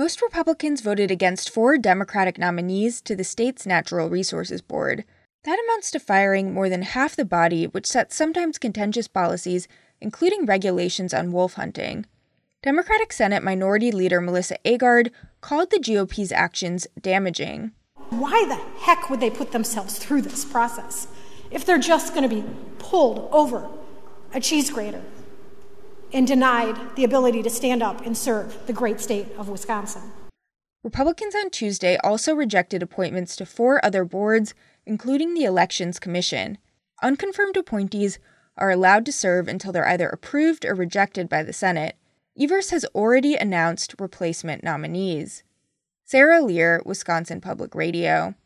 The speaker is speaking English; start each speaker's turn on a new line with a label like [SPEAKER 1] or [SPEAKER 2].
[SPEAKER 1] Most Republicans voted against 4 Democratic nominees to the state's Natural Resources Board. That amounts to firing more than half the body, which sets sometimes contentious policies, including regulations on wolf hunting. Democratic Senate Minority Leader Melissa Agard called the GOP's actions damaging.
[SPEAKER 2] Why the heck would they put themselves through this process if they're just going to be pulled over a cheese grater and denied the ability to stand up and serve the great state of Wisconsin?
[SPEAKER 1] Republicans on Tuesday also rejected appointments to 4 other boards, including the Elections Commission. Unconfirmed appointees are allowed to serve until they're either approved or rejected by the Senate. Evers has already announced replacement nominees. Sarah Lear, Wisconsin Public Radio.